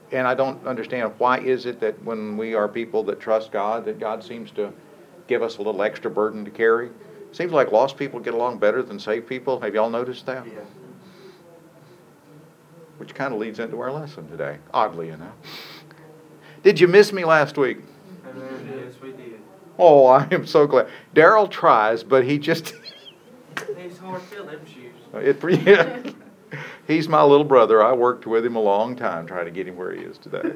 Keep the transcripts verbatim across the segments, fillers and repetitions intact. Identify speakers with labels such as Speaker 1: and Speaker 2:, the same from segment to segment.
Speaker 1: and I don't understand why is it that when we are people that trust God, that God seems to give us a little extra burden to carry. Seems like lost people get along better than saved people. Have y'all noticed that?
Speaker 2: Yeah.
Speaker 1: Which kind of leads into our lesson today, oddly enough. Did you miss me last week?
Speaker 2: Yes, we did.
Speaker 1: Oh, I am so glad. Daryl tries, but he just...
Speaker 2: He's hard to fill them shoes.
Speaker 1: It, yeah. He's my little brother. I worked with him a long time trying to get him where he is today.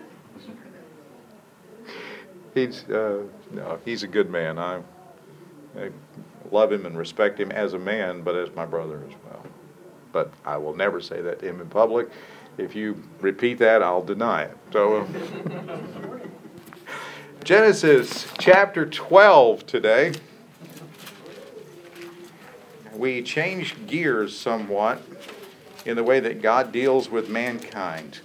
Speaker 1: He's uh, no, he's a good man. I, I love him and respect him as a man, but as my brother as well. But I will never say that to him in public. If you repeat that, I'll deny it. So, uh, Genesis chapter twelve today. We change gears somewhat in the way that God deals with mankind.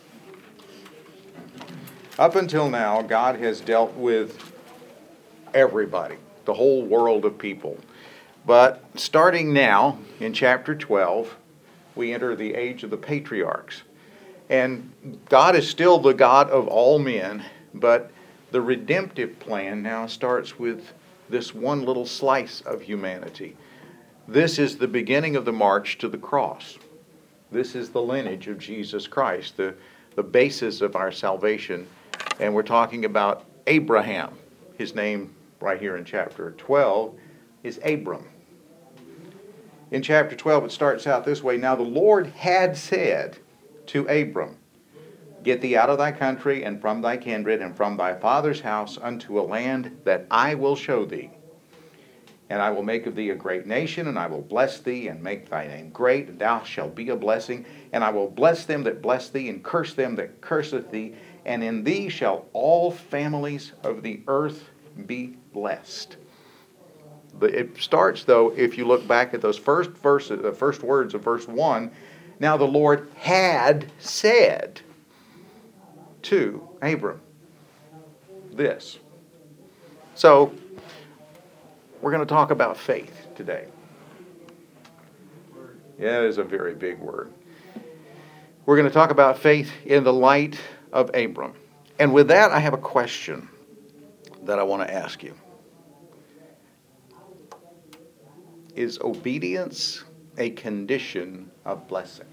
Speaker 1: Up until now, God has dealt with everybody, the whole world of people. But starting now, in chapter twelve, we enter the age of the patriarchs. And God is still the God of all men, but the redemptive plan now starts with this one little slice of humanity. This is the beginning of the march to the cross. This is the lineage of Jesus Christ, the, the basis of our salvation. And we're talking about Abraham. His name right here in chapter twelve is Abram. In chapter twelve, it starts out this way. Now the Lord had said to Abram, get thee out of thy country and from thy kindred and from thy father's house unto a land that I will show thee. And I will make of thee a great nation, and I will bless thee, and make thy name great, and thou shalt be a blessing. And I will bless them that bless thee, and curse them that curseth thee. And in thee shall all families of the earth be blessed. But it starts, though, if you look back at those first verses, the first words of verse one, now the Lord had said to Abram this. So, we're going to talk about faith today. Yeah, it is a very big word. We're going to talk about faith in the light of Abram. And with that, I have a question that I want to ask you. Is obedience a condition of blessing?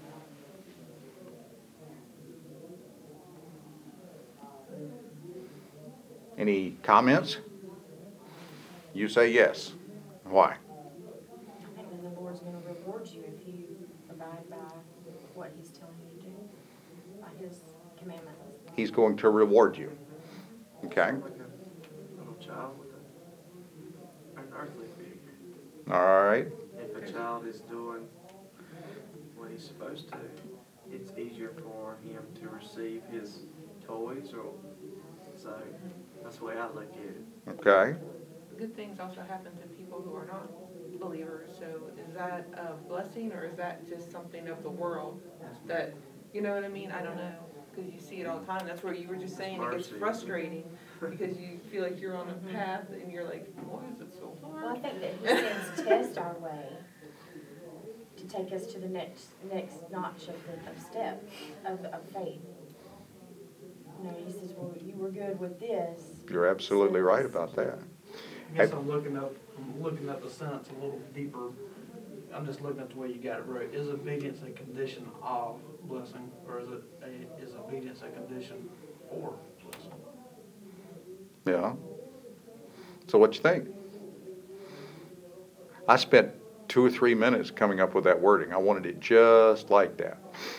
Speaker 1: Any comments? You say yes. Why?
Speaker 3: I think that the Lord's going to reward you if you abide by what He's telling you to do, by His commandments.
Speaker 1: He's going to reward you. Okay?
Speaker 2: Like a little child with a, an earthly figure.
Speaker 1: All right.
Speaker 2: If a child is doing what he's supposed to, it's easier for him to receive his toys, or so that's the way I look at it.
Speaker 1: Okay.
Speaker 4: Good things also happen to people who are not believers. So is that a blessing, or is that just something of the world that, you know what I mean? I don't know, because you see it all the time. That's where you were just saying it gets frustrating because you feel like you're on a path and you're like, why is it so hard?
Speaker 3: Well, I think that He sends tests our way to take us to the next next notch of the of step of, of faith. You know, He says, well, you were good with this.
Speaker 1: You're absolutely right about that.
Speaker 5: I guess I'm looking up, I'm looking at the sentence a little deeper. I'm just looking at the way you got it right. Is obedience a condition of blessing, or is it a, is obedience a condition for blessing?
Speaker 1: Yeah. So what you think? I spent two or three minutes coming up with that wording. I wanted it just like that.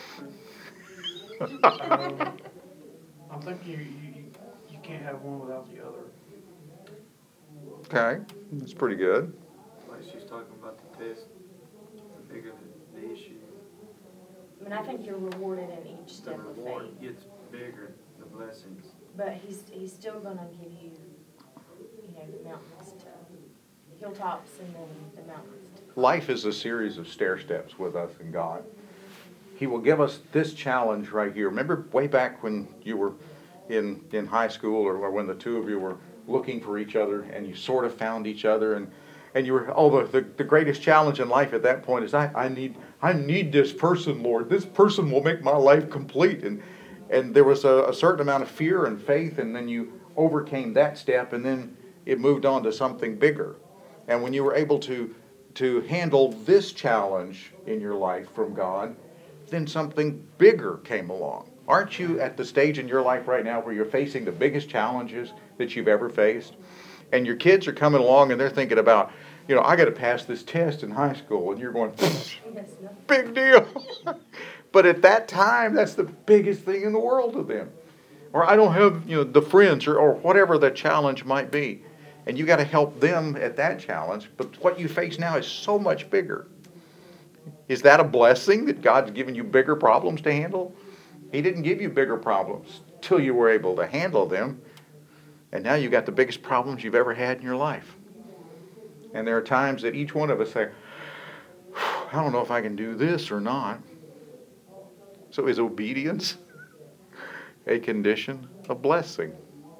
Speaker 5: um, I'm thinking you, you, you can't have one without the other.
Speaker 1: Okay. That's pretty good.
Speaker 2: Like she's talking about the test, the bigger the, the issue,
Speaker 3: I mean, I think you're rewarded in each
Speaker 2: the
Speaker 3: step of
Speaker 2: reward
Speaker 3: faith.
Speaker 2: gets bigger, the blessings.
Speaker 3: But He's He's still going to give you, you know, the mountains to hilltops and then the mountains to
Speaker 1: Life is a series of stair steps with us and God. He will give us this challenge right here. Remember way back when you were in, in high school, or, or when the two of you were looking for each other and you sort of found each other, and, and you were, oh, the, the, the greatest challenge in life at that point is I, I need I need this person, Lord. This person will make my life complete. And And there was a, a certain amount of fear and faith, and then you overcame that step, and then it moved on to something bigger. And when you were able to, to handle this challenge in your life from God, then something bigger came along. Aren't you at the stage in your life right now where you're facing the biggest challenges that you've ever faced? And your kids are coming along and they're thinking about, you know, I got to pass this test in high school. And you're going, big deal. But at that time, that's the biggest thing in the world to them. Or I don't have, you know, the friends or, or whatever the challenge might be. And you got to help them at that challenge. But what you face now is so much bigger. Is that a blessing that God's given you bigger problems to handle? He didn't give you bigger problems till you were able to handle them. And now you've got the biggest problems you've ever had in your life. And there are times that each one of us say, I don't know if I can do this or not. So is obedience a condition of blessing?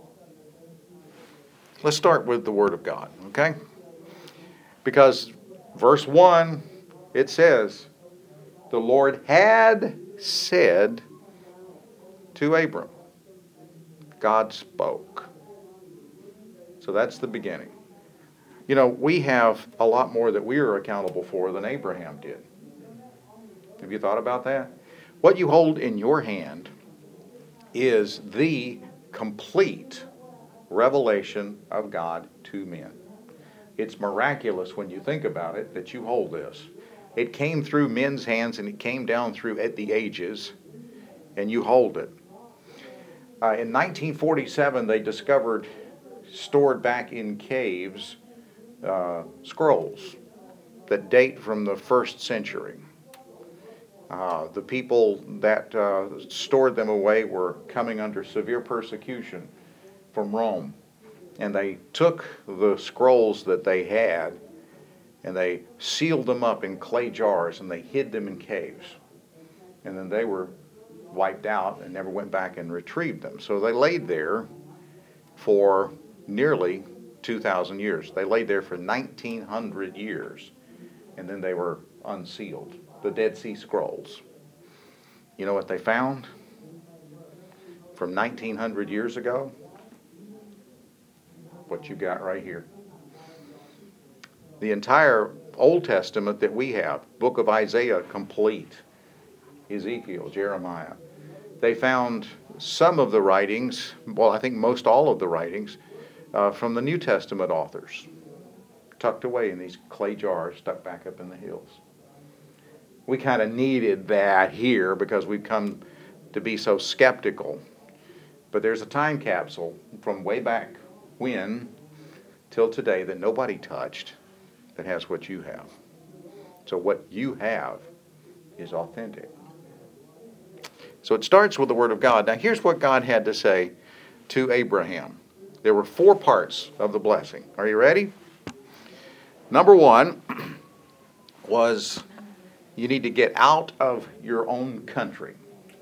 Speaker 1: Let's start with the Word of God, okay? Because verse one, it says, the Lord had said to Abram. God spoke. So that's the beginning. You know, we have a lot more that we are accountable for than Abraham did. Have you thought about that? What you hold in your hand is the complete revelation of God to men. It's miraculous when you think about it that you hold this. It came through men's hands and it came down through at the ages, and you hold it. Uh, in nineteen forty-seven, they discovered, stored back in caves, uh, scrolls that date from the first century. Uh, the people that uh, stored them away were coming under severe persecution from Rome. And they took the scrolls that they had and they sealed them up in clay jars and they hid them in caves. And then they were wiped out and never went back and retrieved them. So they laid there for nearly two thousand years. They laid there for nineteen hundred years, and then they were unsealed. The Dead Sea Scrolls. You know what they found from nineteen hundred years ago? What you got right here. The entire Old Testament that we have, book of Isaiah complete, Ezekiel, Jeremiah. They found some of the writings, well, I think most all of the writings, uh, from the New Testament authors, tucked away in these clay jars, stuck back up in the hills. We kind of needed that here because we've come to be so skeptical. But there's a time capsule from way back when till today that nobody touched that has what you have. So what you have is authentic. So it starts with the Word of God. Now here's what God had to say to Abraham. There were four parts of the blessing. Are you ready? Number one was you need to get out of your own country.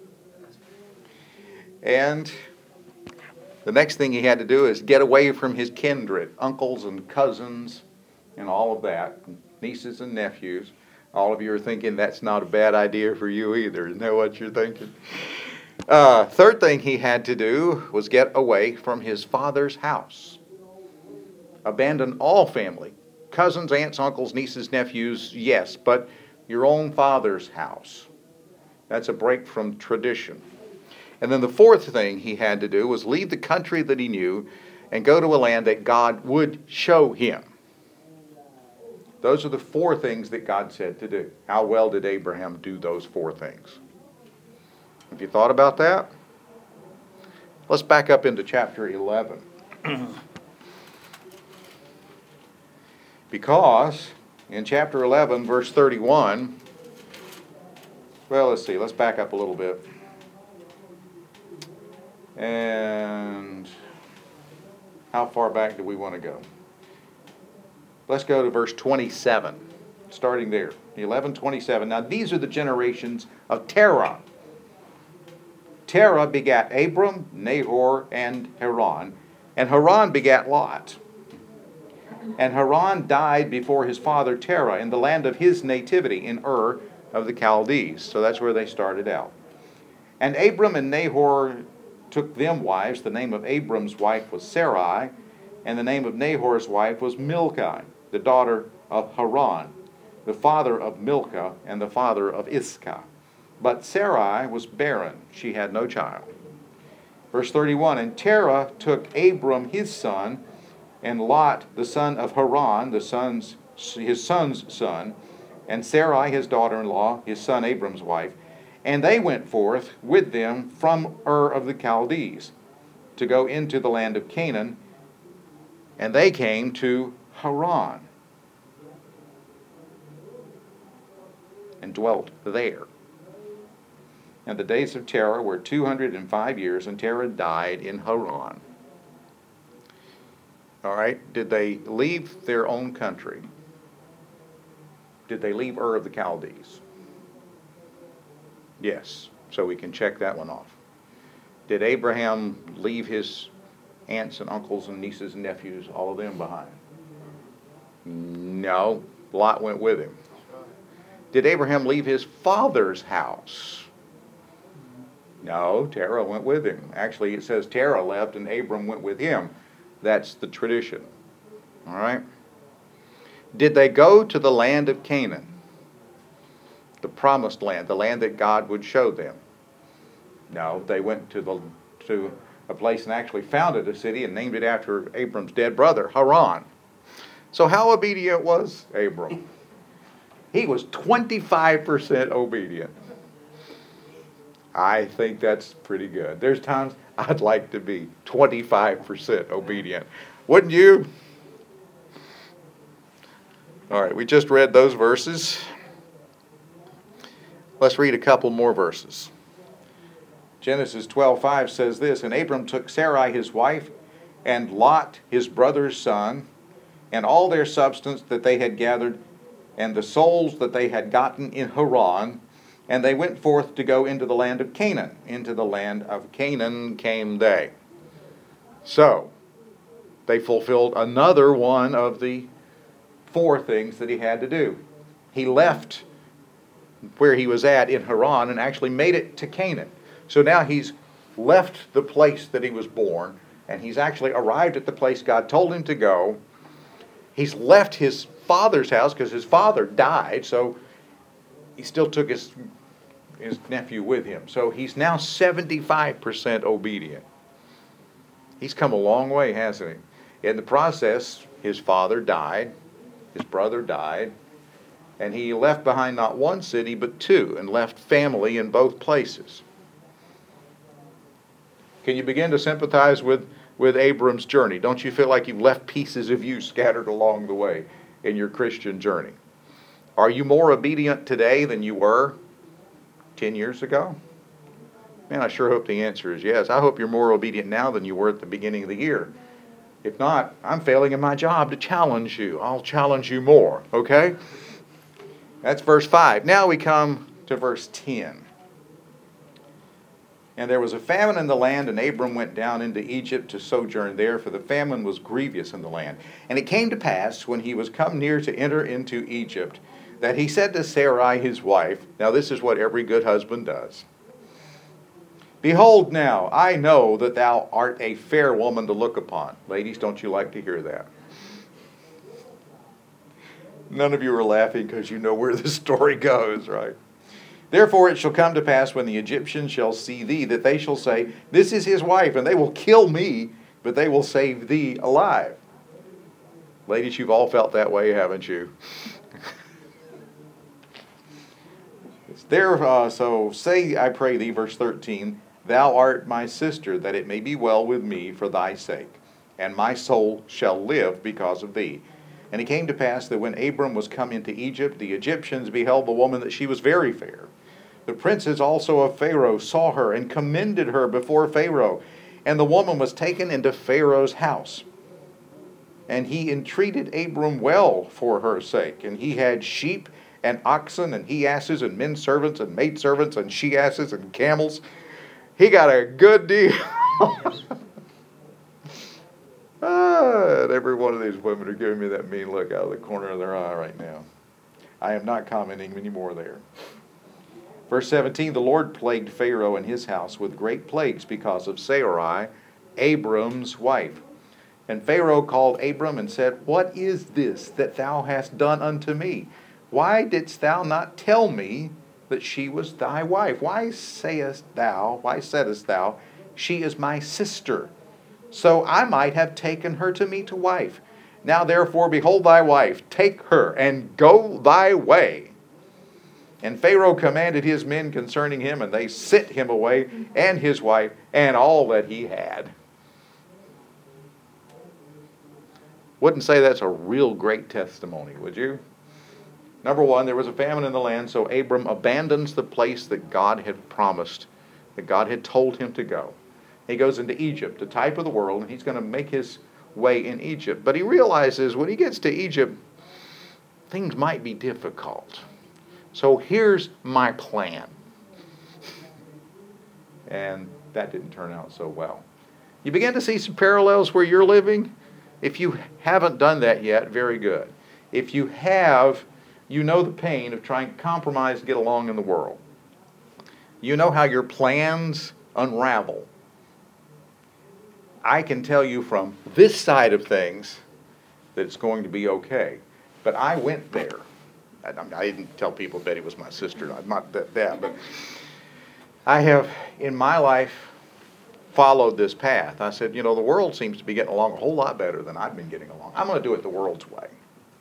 Speaker 1: And the next thing he had to do is get away from his kindred, uncles and cousins and all of that, nieces and nephews. All of you are thinking that's not a bad idea for you either. Isn't that what you're thinking? Uh, third thing he had to do was get away from his father's house. Abandon all family. Cousins, aunts, uncles, nieces, nephews, yes, but your own father's house. That's a break from tradition. And then the fourth thing he had to do was leave the country that he knew and go to a land that God would show him. Those are the four things that God said to do. How well did Abraham do those four things? Have you thought about that? Let's back up into chapter eleven. Because in chapter eleven, verse thirty-one, well, let's see, let's back up a little bit. And how far back do we want to go? Let's go to verse twenty-seven, starting there. eleven twenty-seven. Now these are the generations of Terah. Terah begat Abram, Nahor, and Haran. And Haran begat Lot. And Haran died before his father Terah in the land of his nativity, in Ur of the Chaldees. So that's where they started out. And Abram and Nahor took them wives. The name of Abram's wife was Sarai, and the name of Nahor's wife was Milcah, the daughter of Haran, the father of Milcah and the father of Iscah. But Sarai was barren. She had no child. Verse thirty-one, and Terah took Abram his son, and Lot the son of Haran, the son's, his son's son, and Sarai his daughter-in-law, his son Abram's wife, and they went forth with them from Ur of the Chaldees to go into the land of Canaan, and they came to Haran and dwelt there. And the days of Terah were two hundred and five years, and Terah died in Haran. All right, did they leave their own country? Did they leave Ur of the Chaldees? Yes, so we can check that one off. Did Abraham leave his aunts and uncles and nieces and nephews, all of them behind? No, Lot went with him. Did Abraham leave his father's house? No, Terah went with him. Actually, it says Terah left and Abram went with him. That's the tradition. All right? Did they go to the land of Canaan? The promised land, the land that God would show them? No, they went to the to a place and actually founded a city and named it after Abram's dead brother, Haran. So how obedient was Abram? He was twenty-five percent obedient. I think that's pretty good. There's times I'd like to be twenty-five percent obedient. Wouldn't you? All right, we just read those verses. Let's read a couple more verses. Genesis twelve five says this, and Abram took Sarai his wife, and Lot his brother's son, and all their substance that they had gathered, and the souls that they had gotten in Haran, and they went forth to go into the land of Canaan. Into the land of Canaan came they. So, they fulfilled another one of the four things that he had to do. He left where he was at in Haran and actually made it to Canaan. So now he's left the place that he was born, and he's actually arrived at the place God told him to go. He's left his father's house because his father died, so he still took his, his nephew with him. So he's now seventy-five percent obedient. He's come a long way, hasn't he? In the process, his father died, his brother died, and he left behind not one city but two, and left family in both places. Can you begin to sympathize with, with Abram's journey? Don't you feel like you've left pieces of you scattered along the way in your Christian journey? Are you more obedient today than you were ten years ago? Man, I sure hope the answer is yes. I hope you're more obedient now than you were at the beginning of the year. If not, I'm failing in my job to challenge you. I'll challenge you more, okay? That's verse five. Now we come to verse ten. And there was a famine in the land, and Abram went down into Egypt to sojourn there, for the famine was grievous in the land. And it came to pass, when he was come near to enter into Egypt, that he said to Sarai his wife, now this is what every good husband does, behold now, I know that thou art a fair woman to look upon. Ladies, don't you like to hear that? None of you are laughing because you know where the story goes, right? Therefore it shall come to pass when the Egyptians shall see thee, that they shall say, this is his wife, and they will kill me, but they will save thee alive. Ladies, you've all felt that way, haven't you? There, uh, so say, I pray thee, verse thirteen, thou art my sister, that it may be well with me for thy sake, and my soul shall live because of thee. And it came to pass that when Abram was come into Egypt, the Egyptians beheld the woman that she was very fair. The princes also of Pharaoh saw her and commended her before Pharaoh. And the woman was taken into Pharaoh's house. And he entreated Abram well for her sake. And he had sheep and oxen and he-asses and men servants and maid servants and she-asses and camels. He got a good deal. Ah, and every one of these women are giving me that mean look out of the corner of their eye right now. I am not commenting anymore there. Verse seventeen, the Lord plagued Pharaoh and his house with great plagues because of Sarai, Abram's wife. And Pharaoh called Abram and said, What is this that thou hast done unto me? Why didst thou not tell me that she was thy wife? Why sayest thou, why saidst thou, she is my sister? So I might have taken her to me to wife. Now therefore, behold thy wife, take her, and go thy way. And Pharaoh commanded his men concerning him, and they sent him away, and his wife, and all that he had. Wouldn't say that's a real great testimony, would you? Number one, there was a famine in the land, so Abram abandons the place that God had promised, that God had told him to go. He goes into Egypt, the type of the world, and he's going to make his way in Egypt. But he realizes when he gets to Egypt, things might be difficult. So here's my plan. And that didn't turn out so well. You begin to see some parallels where you're living. If you haven't done that yet, very good. If you have, you know the pain of trying to compromise to get along in the world. You know how your plans unravel. I can tell you from this side of things that it's going to be okay. But I went there. I, I didn't tell people Betty was my sister. I'm not that, that, but I have, in my life, followed this path. I said, you know, the world seems to be getting along a whole lot better than I've been getting along. I'm going to do it the world's way.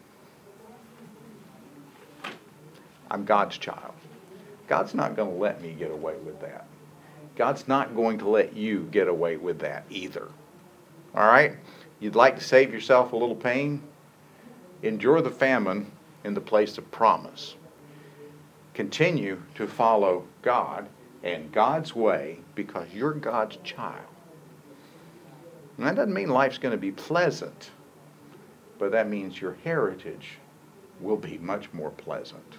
Speaker 1: I'm God's child. God's not going to let me get away with that. God's not going to let you get away with that either. All right? You'd like to save yourself a little pain? Endure the famine in the place of promise. Continue to follow God and God's way because you're God's child. And that doesn't mean life's going to be pleasant, but that means your heritage will be much more pleasant.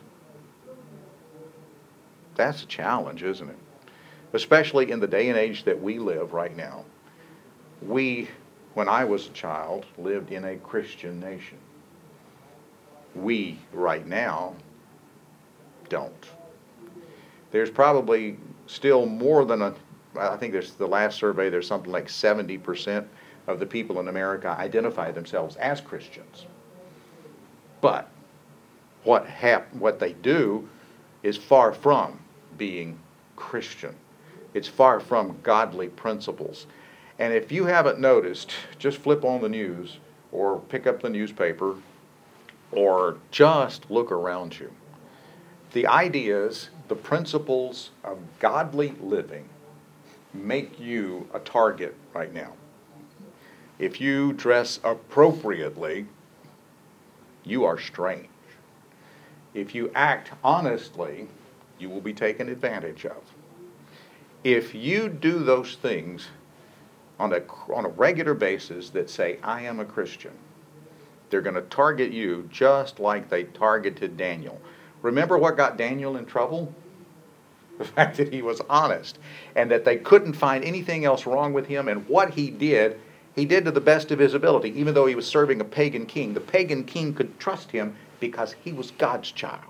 Speaker 1: That's a challenge, isn't it? Especially in the day and age that we live right now. We, when I was a child, lived in a Christian nation. We, right now, don't. There's probably still more than a, I think there's the last survey, there's something like seventy percent of the people in America identify themselves as Christians. But what hap- what they do is far from being Christian. It's far from godly principles. And if you haven't noticed, just flip on the news or pick up the newspaper or just look around you. The ideas, the principles of godly living make you a target right now. If you dress appropriately, you are strange. If you act honestly, you will be taken advantage of. If you do those things on a, on a regular basis that say, I am a Christian, they're going to target you just like they targeted Daniel. Remember what got Daniel in trouble? The fact that he was honest and that they couldn't find anything else wrong with him, and what he did, he did to the best of his ability. Even though he was serving a pagan king, the pagan king could trust him because he was God's child.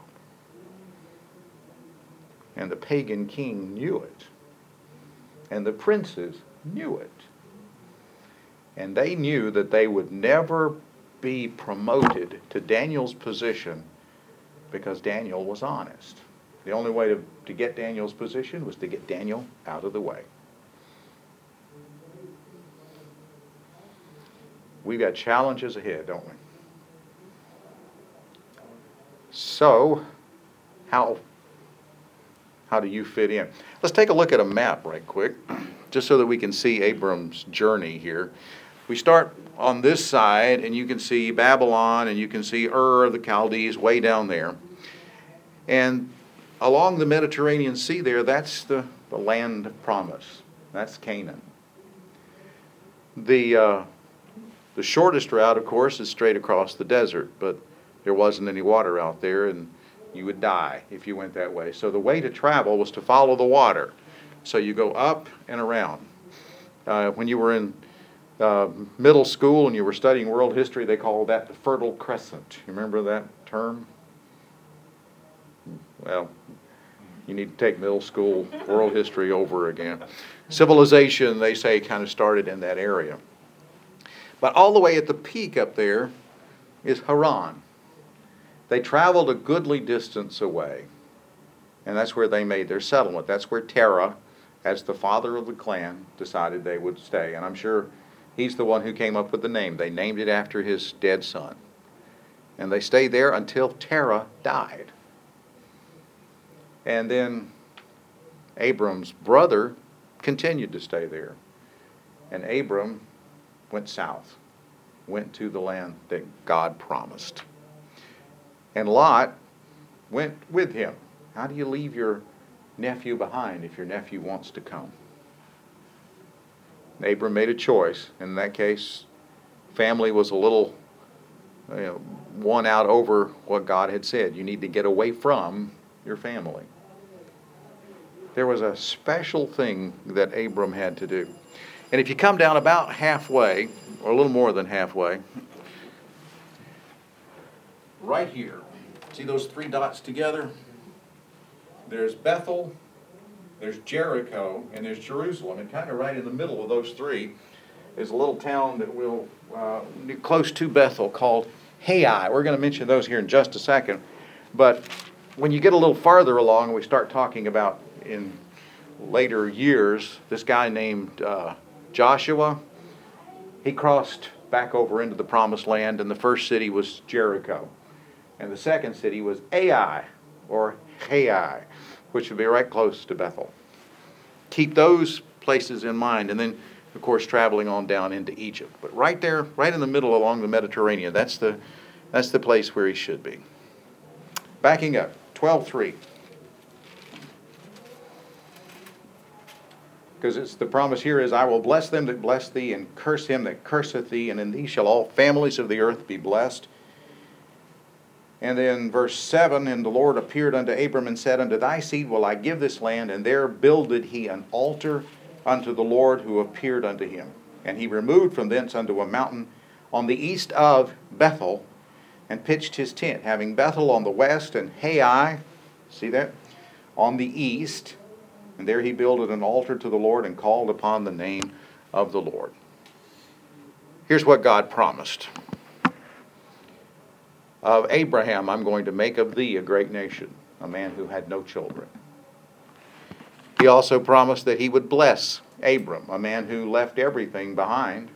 Speaker 1: And the pagan king knew it. And the princes knew it. And they knew that they would never be promoted to Daniel's position because Daniel was honest. The only way to, to get Daniel's position was to get Daniel out of the way. We've got challenges ahead, don't we? So, how, how do you fit in? Let's take a look at a map right quick, just so that we can see Abram's journey here. We start on this side, and you can see Babylon, and you can see Ur of the Chaldees way down there. And along the Mediterranean Sea there, that's the, the land of promise. That's Canaan. The, uh, the shortest route, of course, is straight across the desert, but there wasn't any water out there, and you would die if you went that way. So the way to travel was to follow the water. So you go up and around. Uh, when you were in uh, middle school and you were studying world history, they called that the Fertile Crescent. You remember that term? Well, You need to take middle school world history over again. Civilization, they say, kind of started in that area. But all the way at the peak up there is Haran. They traveled a goodly distance away, and that's where they made their settlement. That's where Terah, as the father of the clan, decided they would stay. And I'm sure he's the one who came up with the name. They named it after his dead son. And they stayed there until Terah died. And then Abram's brother continued to stay there. And Abram went south, went to the land that God promised. And Lot went with him. How do you leave your nephew behind if your nephew wants to come? Abram made a choice. In that case, family was a little you know, won out over what God had said. You need to get away from your family. There was a special thing that Abram had to do. And if you come down about halfway, or a little more than halfway, right here, see those three dots together? There's Bethel, there's Jericho, and there's Jerusalem. And kind of right in the middle of those three is a little town that will uh, close to Bethel called Hai. We're going to mention those here in just a second. But when you get a little farther along, and we start talking about in later years, this guy named uh, Joshua, he crossed back over into the promised land, and the first city was Jericho. And the second city was Ai, or Hai, which would be right close to Bethel. Keep those places in mind, and then, of course, traveling on down into Egypt. But right there, right in the middle along the Mediterranean, that's the, that's the place where he should be. Backing up, twelve three. Because it's the promise here is, I will bless them that bless thee, and curse him that curseth thee, and in thee shall all families of the earth be blessed. And then verse seven, and the Lord appeared unto Abram and said, unto thy seed will I give this land, and there builded he an altar unto the Lord who appeared unto him. And he removed from thence unto a mountain on the east of Bethel, and pitched his tent, having Bethel on the west, and Hai, see that, on the east. And there he builded an altar to the Lord, and called upon the name of the Lord. Here's what God promised. Of Abraham, I'm going to make of thee a great nation, a man who had no children. He also promised that he would bless Abram, a man who left everything behind.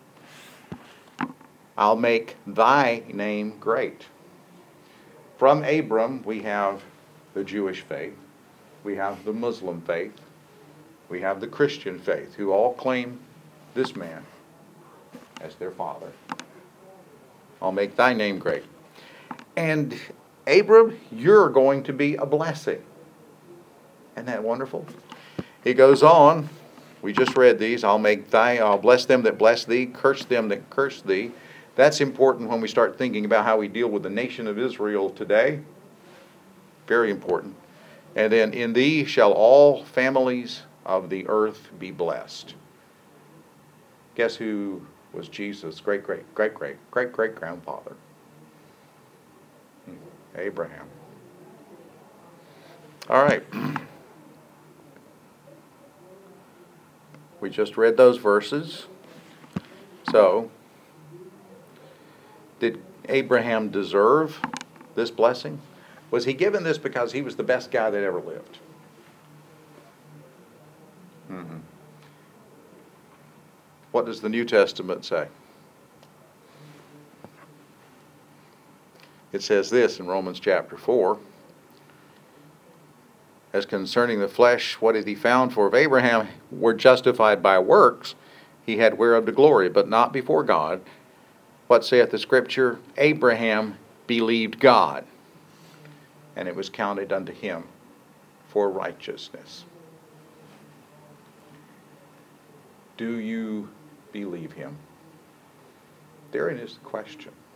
Speaker 1: I'll make thy name great. From Abram, we have the Jewish faith. We have the Muslim faith. We have the Christian faith, who all claim this man as their father. I'll make thy name great. And Abram, you're going to be a blessing. Isn't that wonderful? He goes on, we just read these, I'll make thy, I'll bless them that bless thee, curse them that curse thee. That's important when we start thinking about how we deal with the nation of Israel today. Very important. And then, in thee shall all families of the earth be blessed. Guess who was Jesus' great, great, great, great, great, great grandfather? Abraham. All right. We just read those verses. So, did Abraham deserve this blessing? Was he given this because he was the best guy that ever lived? Mm-hmm. What does the New Testament say? It says this in Romans chapter four. As concerning the flesh, what hath he found? For if Abraham were justified by works, he had whereof to glory, but not before God. What saith the Scripture? Abraham believed God, and it was counted unto him for righteousness. Do you believe him? Therein is the question.